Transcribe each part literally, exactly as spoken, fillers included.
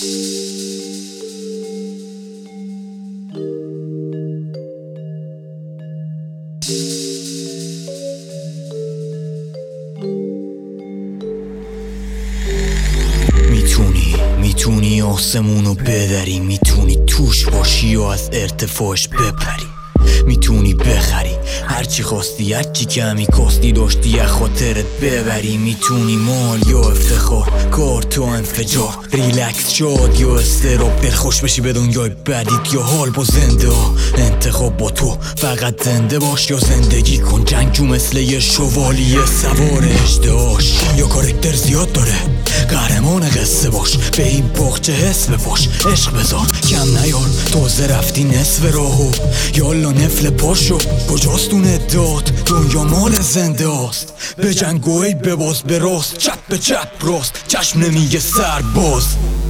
میتونی میتونی آسمونو بدری، میتونی توش باشی و از ارتفاعش بپری، میتونی بخری هرچی خواستی، هرچی کمی کاستی داشتی از خاطرت ببری، میتونی مال یا افتخار، کار تو انفجار، ریلکس شاد یا استراب، دلخوش بشی به دنیای بدیت یا حال با زنده ها. انتخاب با تو، فقط زنده باش یا زندگی کن. جنگجو مثل یه شوالیه سوار اژدهاش، یا کارکتر زیاد داره قهرمان قصه باش، به این باغچه حس بپاش، عشق بذار کم نیار، تازه رفتی نصف راهو، یالا نفل پاشو، کجاست اون ادعات؟ دنیا مال زنده هاست، به جنگ و عید بباز به راست، چپ به چپ راست، چشم نمیگه سرباز.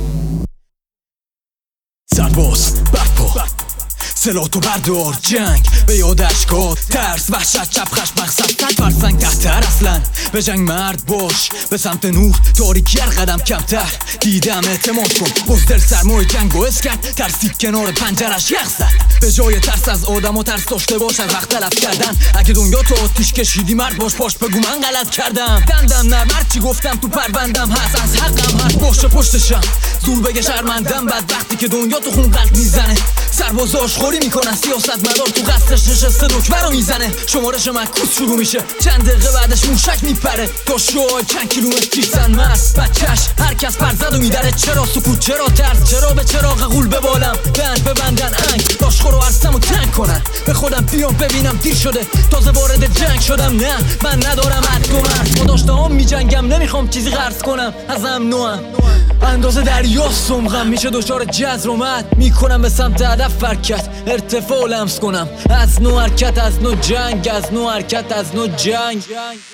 سرباز برپا، سلاتو بردار، جنگ به یاد اشکات، ترس، وحشت، چپ، خشم، مقصد، صد فرسنگ تحتر. اصلا به جنگ مرد باش، به سمت نور تاریکی هر قدم کمتر، دیدم اعتماد کن، بزدل سرمای جنگ و اسکت، ترسید کنار پنجرش یخ زد، به جای ترس از آدم و ترس داشته باش از وقت تلف کردن. اگه دنیا تو آتیش کشیدی مرد باش، پاش بگو من غلط کردم، دندم نه مرد چی گفتم تو پروندم هست، از حقم هست باشه پشتشم، زور بگه شرمندم بعد وقتی که دنیا تو خون قلب میزنه، سربازاش خوری میکنن، سیاست مدار تو قصدش نشسته دکمه رو میزنه، شمارش مکوس شروع میشه، چند دقیقه بعدش موشک میپره، تا شوهای چند کیلومتر پیشن مرد بچهش، هر کس پرزد و میدره، چرا سکوت، چرا ترس، چرا به چراغ غول ببالم، بند ببندن انگ، داشخور و عرصم و تنگ کنن، به خودم بیام ببینم دیر شده، تازه وارد جنگ شدم، نه من ندارم حد و مرد، با داشته هم میجنگم، نمیخوام چیزی قرض کنم، ازم نوام اندازه دریا سمغم، میشه دچار جذر و مد، میکنم به سمت هدف حرکت، ارتفاع لمس کنم، از نو حرکت، از نو جنگ، از نو حرکت، از نو جنگ.